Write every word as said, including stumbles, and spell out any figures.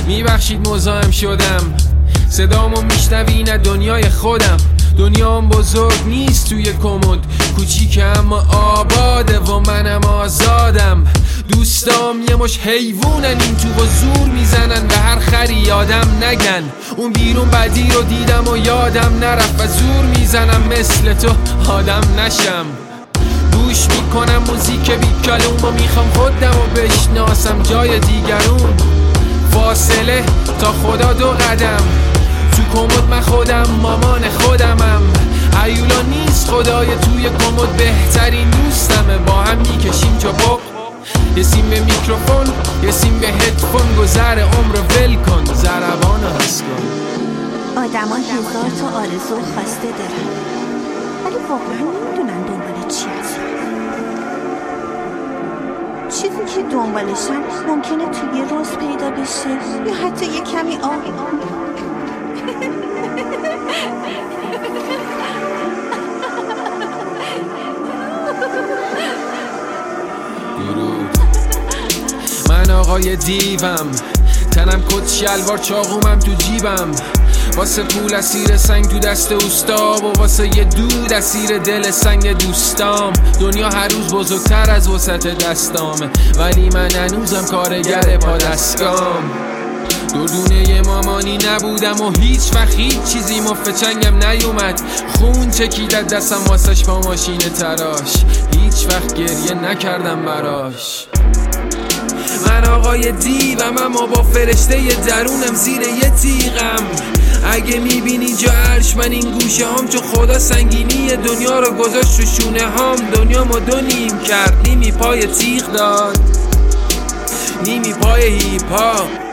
میبخشید مزاحم شدم، صدامو میشنوی نه دنیای خودم. دنیام بزرگ نیست توی کمد، کوچیکه اما آباده و منم آزادم. دوستام یه مش حیوونن، این تو با زور میزنن به هر خری یادم نگن. اون بیرون بدی رو دیدم و یادم نرفت و زور میزنم مثل تو آدم نشم. گوش میکنم موزیک بی کلام و میخوام خودم و بشناسم جای دیگرون. فاصله تا خدا دو قدم، تو کمد من خودم مامان خودمم. عیولا نیست خدای توی کمد بهترین دوستمه، با هم میکشیم چابک. یه سیم به میکروفون یه سیم به هدفون، گذر عمر ول کن ضربانو حس کن. آدم ها هزار تا آرزو خواسته دارن ولی واقعا نمیدونن دنبال چی هست. چیزی که دنبالشن ممکنه توی روز پیدا بشه یا حتی یه کمی آب. من آقای دیوم، تنم کت شلوار چاقومم تو جیبم. واسه پول اسیر سنگ تو دست اوستا و واسه یه دود اسیر دل سنگ دوستام. دنیا هر روز بزرگتر از وسط دستامه ولی من هنوزم کارگر پا دستگام. دردونه یه مامانی نبودم و هیچ وقت هیچ چیزی مفت چنگم نیومد. خون چکیدت دستم واسش با ماشین تراش، هیچ وقت گریه نکردم براش. من آقای دیوم اما با فرشته ی درونم زیر یه تیغم. اگه میبینی جا عرش من این گوشه هم، چون خدا سنگینی دنیا رو گذاشت رو شونه هم. دنیا ما دو نیم کرد، نیمی پای تیغ داد نیمی پای هیپ هاپ.